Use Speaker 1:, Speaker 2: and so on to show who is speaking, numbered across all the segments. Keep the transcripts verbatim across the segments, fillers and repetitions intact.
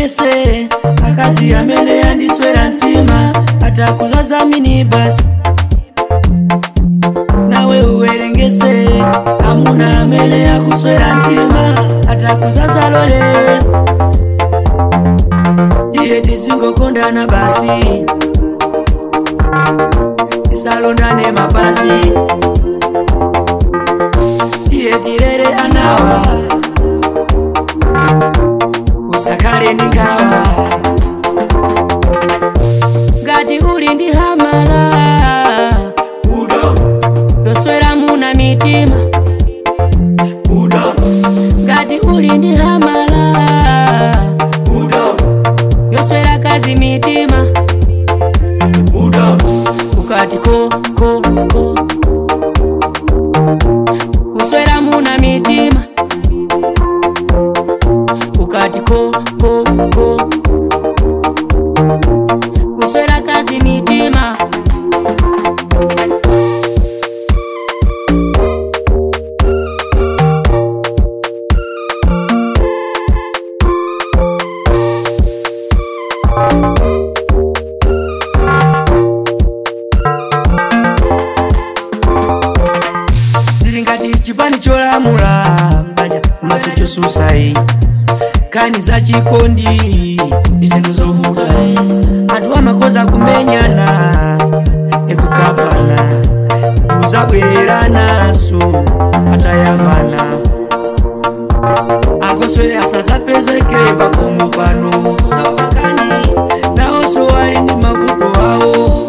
Speaker 1: uwerengese akazi amene yandiswera mtima atakuzaza minibus. Nawe uwerengese amuna amene yakuswera mtima atakuzaza lole. Tiye tisingokondana basi, tisalondane mabasi. Tiye tirere anawa, usakale nikawa. Ngati uli ndi hamala udo, yoswera muna mitima udo. Ngati uli ndi hamala udo, yoswera kazi mitima udo. Ukati ko ko ko, uswera muna mitima. Ukati ko ko ko, uswera kazi mitima. Zilingati chipani cholamula mbanja maso susai. Kani za chikondi ndizindu zovuta. Atu amakoza kumenyana ekukapana, kuzabwererana su atayambana. Akoswe asazapezeke pakomo pano usawakani, naoso wali ndi mavuto wao.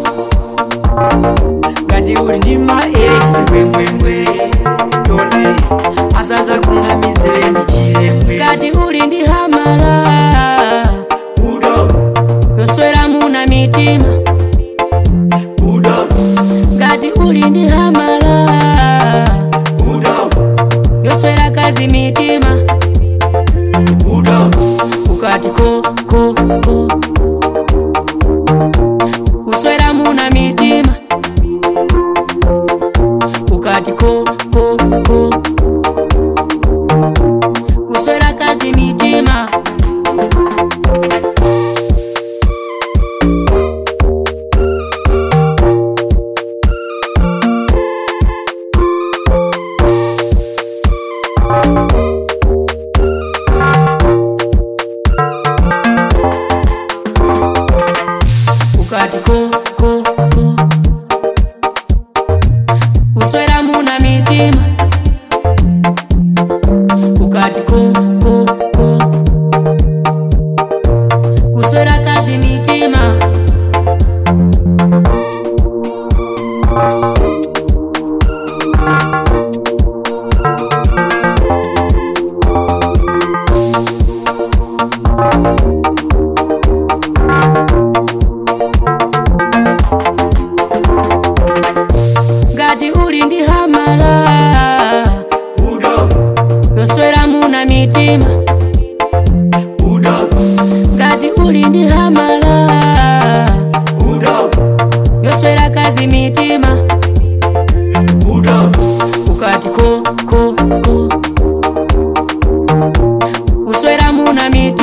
Speaker 1: Ngati uli ndi ma ex mbwembwe tone asaza kunamize ndi chilembwe. Ngati uli ndi hamala udo, yoswera muna mitima udo. Ngati uli ndi hamala udo, yoswera kazi mitima udo. Ukati ko ko ko, uswera muna mitima. Ukati ko ko ko, uswera kazi mitima. Ukati ko ko ko, uswera muna mitima. Ukati ko ko ko, uswera kazi mitima. Ngati uli ndi hamala udo, yoswera muna mitima udo. Ngati uli ndi hamala udo, yoswera kazi mitima udo. Ukati ko ko ko, uswera muna mitima.